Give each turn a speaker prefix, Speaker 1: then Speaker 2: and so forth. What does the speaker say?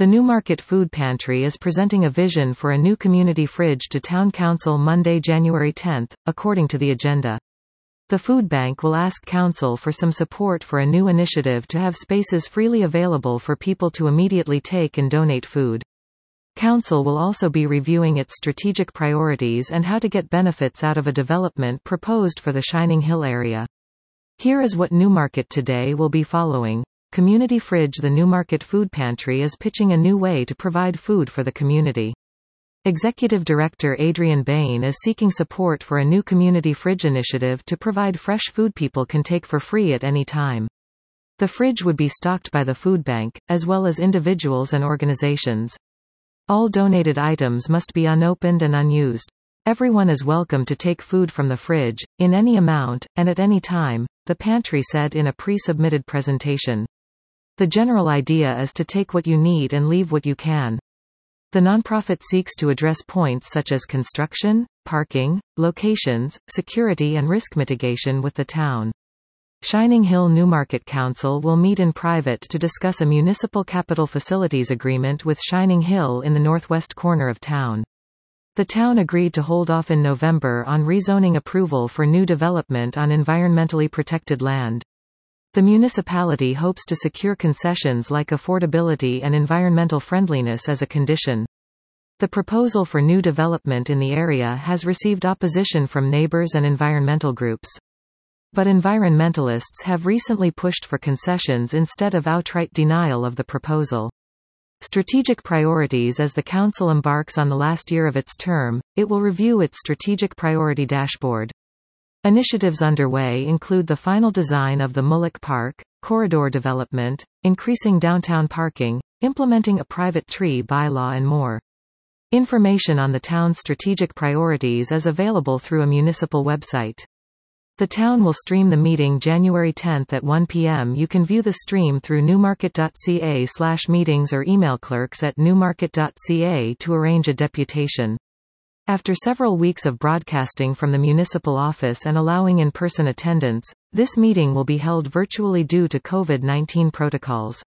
Speaker 1: The Newmarket Food Pantry is presenting a vision for a new community fridge to Town Council Monday, January 10, according to the agenda. The food bank will ask Council for some support for a new initiative to have spaces freely available for people to immediately take and donate food. Council will also be reviewing its strategic priorities and how to get benefits out of a development proposed for the Shining Hill area. Here is what Newmarket Today will be following. Community Fridge. The Newmarket Food Pantry is pitching a new way to provide food for the community. Executive Director Adrian Bain is seeking support for a new community fridge initiative to provide fresh food people can take for free at any time. The fridge would be stocked by the food bank, as well as individuals and organizations. All donated items must be unopened and unused. Everyone is welcome to take food from the fridge, in any amount, and at any time, the pantry said in a pre-submitted presentation. The general idea is to take what you need and leave what you can. The nonprofit seeks to address points such as construction, parking, locations, security and risk mitigation with the town. Shining Hill Newmarket Council will meet in private to discuss a municipal capital facilities agreement with Shining Hill in the northwest corner of town. The town agreed to hold off in November on rezoning approval for new development on environmentally protected land. The municipality hopes to secure concessions like affordability and environmental friendliness as a condition. The proposal for new development in the area has received opposition from neighbors and environmental groups. But environmentalists have recently pushed for concessions instead of outright denial of the proposal. Strategic priorities. As the council embarks on the last year of its term, it will review its strategic priority dashboard. Initiatives underway include the final design of the Mullock Park, corridor development, increasing downtown parking, implementing a private tree bylaw and more. Information on the town's strategic priorities is available through a municipal website. The town will stream the meeting January 10 at 1 p.m. You can view the stream through newmarket.ca/meetings or email clerks@newmarket.ca to arrange a deputation. After several weeks of broadcasting from the municipal office and allowing in-person attendance, this meeting will be held virtually due to COVID-19 protocols.